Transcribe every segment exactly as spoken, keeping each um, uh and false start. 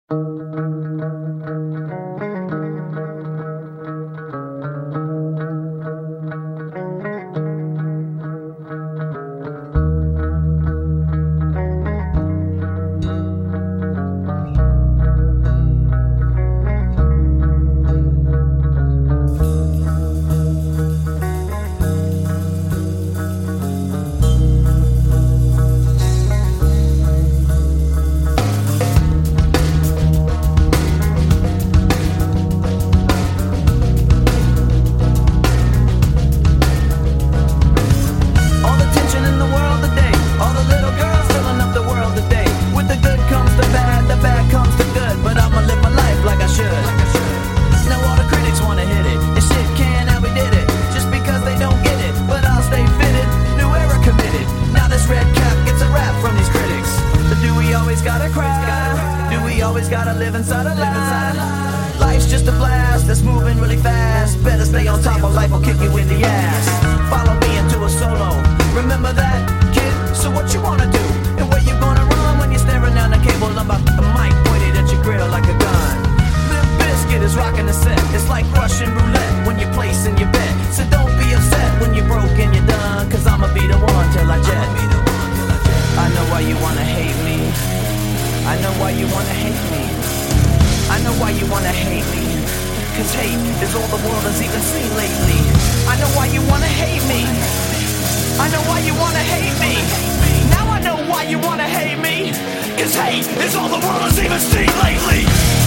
Gotta live inside a lie. Life's just a blast that's moving really fast. Better stay on top of life or kick you in the ass. Follow me into a solo. Remember that, kid? So what you wanna do? And where you gonna run when you're staring down the cable? I'm about the mic pointed at your grill like a gun. Limp Bizkit is rocking the set. It's like Russian roulette when you're placing your bet. So don't be upset when you're broke and you're done, cause I'ma be the one till I jet. I know why you wanna hate me. I know why you wanna hate me. I know why you wanna hate me. Cause hate is all the world has even seen lately. I know why you wanna hate me. I know why you wanna hate me. Now I know why you wanna hate me. Cause hate is all the world has even seen lately.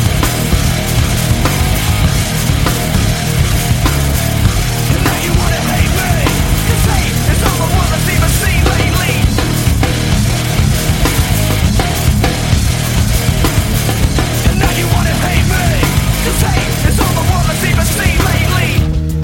And now you wanna hate me. Cause hate is all the world has even seen lately. You wanna hate me, cause hate is all the world has even seen lately.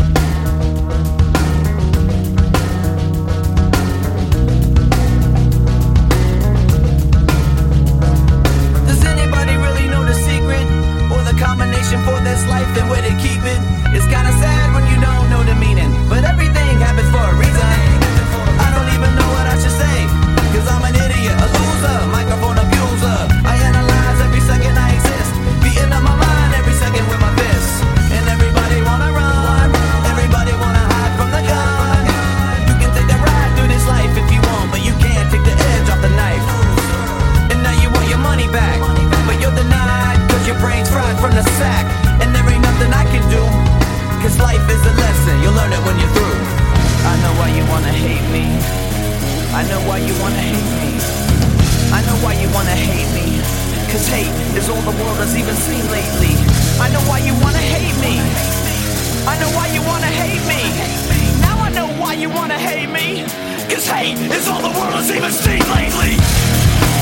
Does anybody really know the secret? Or the combination for this life and where they keep it? It's kinda sad when you don't know the meaning, but everything happens for a reason. I don't even know what I should say, cause I'm an idiot, a loser, microphone abuser. I analyze every second I exist, beating up my mind every second with my fists. And everybody wanna run, everybody wanna hide from the gun. You can take a ride through this life if you want, but you can't take the edge off the knife. And now you want your money back, but you're denied, cause your brain's fried from the sack. And there ain't nothing I can do, cause life is a lesson, you'll learn it when you're through. I know why you wanna hate me. I know why you wanna hate me. I know why you wanna hate me. Cause hate is all the world has even seen lately. I know why you wanna hate me. I know why you wanna hate me. Now I know why you wanna hate me. Cause hate is all the world has even seen lately.